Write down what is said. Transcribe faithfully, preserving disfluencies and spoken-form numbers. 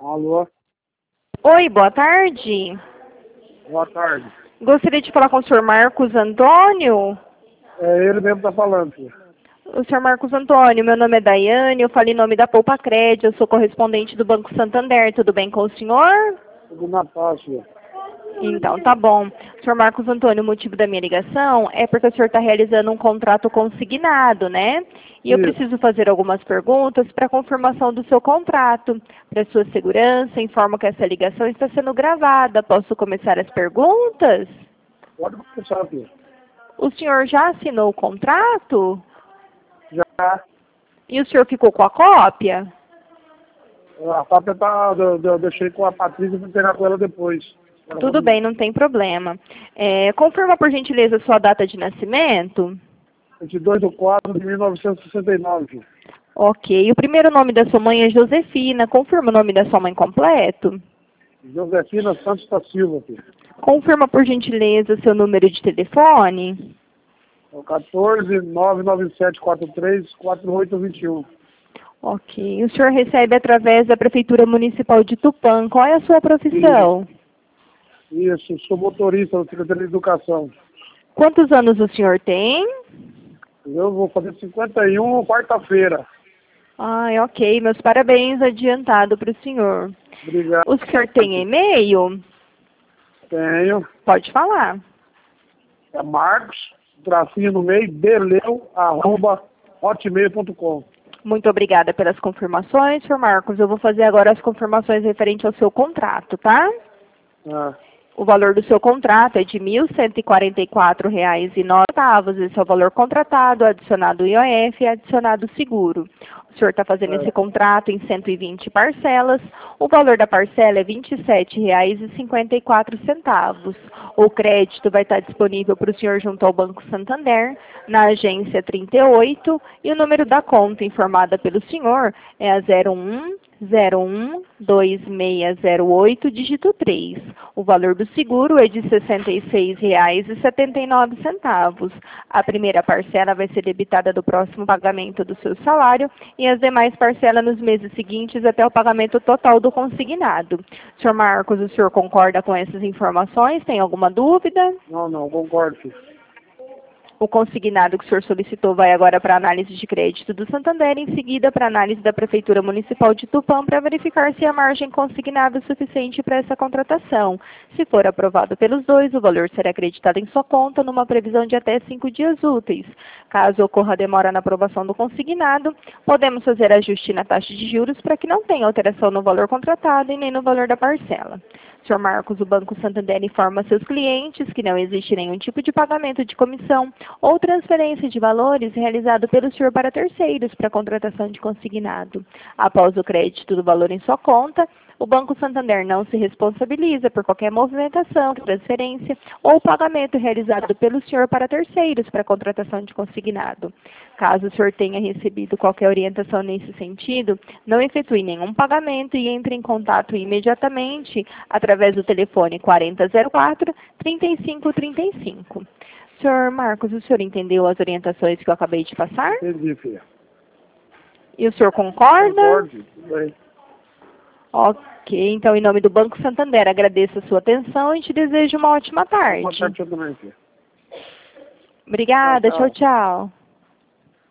Alô? Oi, boa tarde. Boa tarde. Gostaria de falar com o senhor Marcos Antônio. É ele mesmo que tá falando, filho. O senhor Marcos Antônio, meu nome é Daiane, eu falo em nome da Poupa Crédito, eu sou correspondente do Banco Santander, tudo bem com o senhor? Tudo na paz, filho. Então, tá bom. Senhor Marcos Antônio, o motivo da minha ligação é porque o senhor está realizando um contrato consignado, né? E eu Isso. preciso fazer algumas perguntas para confirmação do seu contrato. Para sua segurança, informo que essa ligação está sendo gravada. Posso começar as perguntas? Pode começar, filho. O senhor já assinou o contrato? Já. E o senhor ficou com a cópia? A cópia tá. Eu, eu deixei com a Patrícia para pegar com ela depois. Ela Tudo vai- bem, não tem problema. É, confirma, por gentileza, sua data de nascimento. vinte e dois de quatro de mil novecentos e sessenta e nove, filho. Ok. O primeiro nome da sua mãe é Josefina. Confirma o nome da sua mãe completo. Josefina Santos da Silva, filho. Confirma, por gentileza, seu número de telefone. É o quatorze, nove nove sete quatro três, quatro oito dois um. Ok. O senhor recebe através da Prefeitura Municipal de Tupã. Qual é a sua profissão? Isso, sou motorista da Secretaria de Educação. Quantos anos o senhor tem? Eu vou fazer cinquenta e um quarta-feira. Ai, ok. Meus parabéns adiantado para o senhor. Obrigado. O senhor tem e-mail? Tenho. Pode falar. É Marcos, tracinho no meio, beleu, arroba, hotmail ponto com. Muito obrigada pelas confirmações, senhor Marcos. Eu vou fazer agora as confirmações referente ao seu contrato, tá? Ah, O valor do seu contrato é de mil cento e quarenta e quatro reais e nove centavos. Esse é o valor contratado, adicionado I O F e adicionado seguro. O senhor está fazendo esse contrato em cento e vinte parcelas. O valor da parcela é vinte e sete reais e cinquenta e quatro centavos. O crédito vai estar disponível para o senhor junto ao Banco Santander, na agência trinta e oito, e o número da conta informada pelo senhor é a zero um zero um dois seis zero oito, dígito três. O valor do seguro é de sessenta e seis reais e setenta e nove centavos. A primeira parcela vai ser debitada do próximo pagamento do seu salário e as demais parcelas nos meses seguintes até o pagamento total do consignado. senhor Marcos, o senhor concorda com essas informações? Tem alguma dúvida? não, não, concordo, filho. O consignado que o senhor solicitou vai agora para a análise de crédito do Santander, em seguida para a análise da Prefeitura Municipal de Tupã, para verificar se a margem consignada é suficiente para essa contratação. Se for aprovado pelos dois, o valor será acreditado em sua conta numa previsão de até cinco dias úteis. Caso ocorra demora na aprovação do consignado, podemos fazer ajuste na taxa de juros para que não tenha alteração no valor contratado e nem no valor da parcela. senhor Marcos, o Banco Santander informa seus clientes que não existe nenhum tipo de pagamento de comissão ou transferência de valores realizado pelo senhor para terceiros para contratação de consignado. Após o crédito do valor em sua conta, o Banco Santander não se responsabiliza por qualquer movimentação, transferência ou pagamento realizado pelo senhor para terceiros para contratação de consignado. Caso o senhor tenha recebido qualquer orientação nesse sentido, não efetue nenhum pagamento e entre em contato imediatamente através do telefone quarenta zero quatro, trinta e cinco trinta e cinco. senhor Marcos, o senhor entendeu as orientações que eu acabei de passar? Entendi, filho. E o senhor concorda? Concordo, filho. Tudo bem. Ok, então em nome do Banco Santander agradeço a sua atenção e te desejo uma ótima tarde. Boa tarde também, filho. Obrigada, Tchau, tchau, tchau.